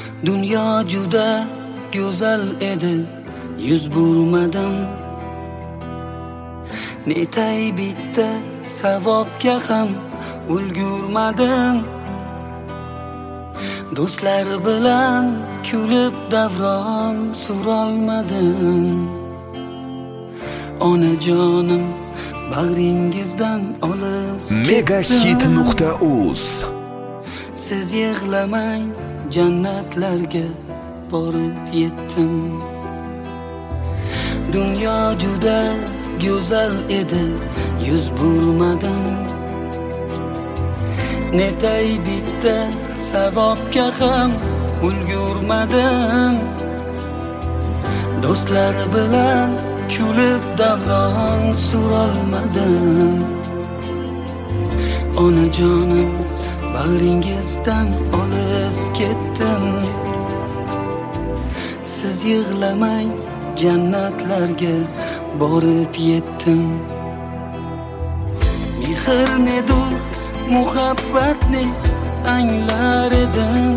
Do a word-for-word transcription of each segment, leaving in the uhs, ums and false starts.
Dunyo juda go'zal edi, yuz burmadim. Netay bitta savobga ham ulgurmadim. Do'stlar bilan kulib davron surolmadim. Onajonim bag'ringizdan olis ketdim. megahit nuqta uz Siz yig'lamang, jannatlarga borib yetdim. Dunyo juda go'zal edi, yuz burmadim. Netay bitta savobga ham ulgurmadim. Do'stlar bilan kulib davron surolmadim. Onajonim bag'ringizdan olis ketdim. Siz yig'lamang, jannatlarga borib yetdim. Mehr nedur, muhabbatni anglar edim.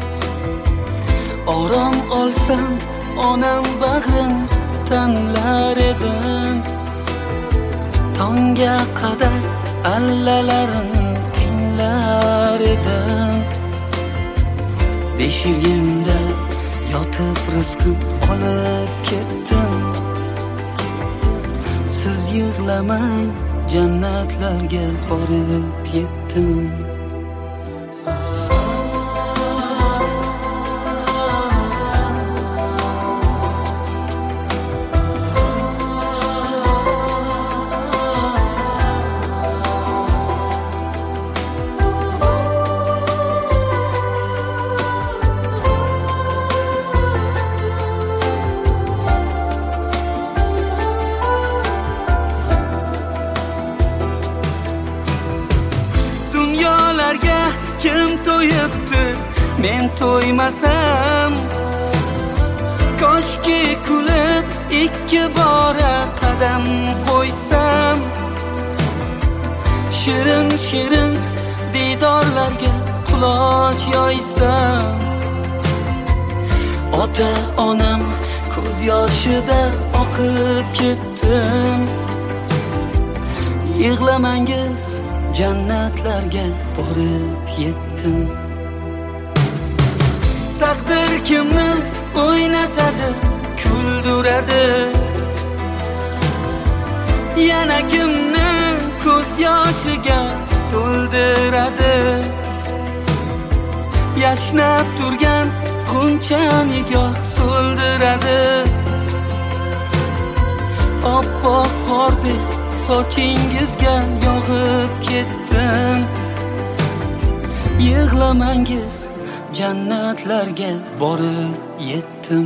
Orom olsam, onam bag'rin tanlar edim. Tongga qadar allalarim tinglar edim. Beshigimda yotib rizqim olib ketdim. Siz yig'lamang, jannatlarga borib yetdim. Kim to'yibdi, men to'ymasam. Koshki kulib ikki bora qadam qo'ysam. Shirin shirin didorlarga quloq yoysam. Ota onam ko'z yoshida oqib ketdim. Yig'lamangiz, jannatlarga borib yetdim. Taqdir kimni o'ynatadi, kuldiradi. Yana kimni ko'z yoshiga to'ldiradi. Yashnab turgan g'uncha nigoh so'ldiradi. Oppoq qordek sochingizga yog'ib ketdim. Yig'lamangiz, jannatlarga borib yetdim.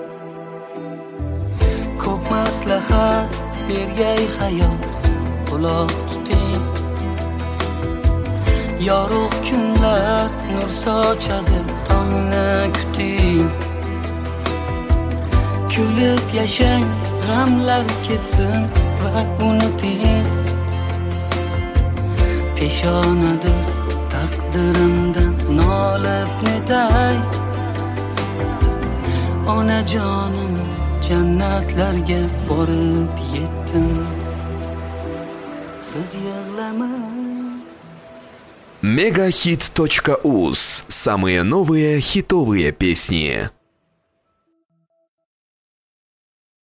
Ko'p maslahat bergay hayot, quloq tuting. Yorug' kunlar nur sochadi, tongni kuting. Kulib yashang, g'amlar ketsin va unuting. Peshonadir taqdirimdan nolib netay. Onajonim jannatlarga borib yetdim. Siz yig'lamang. megahit точка уз. Самые новые хитовые песни.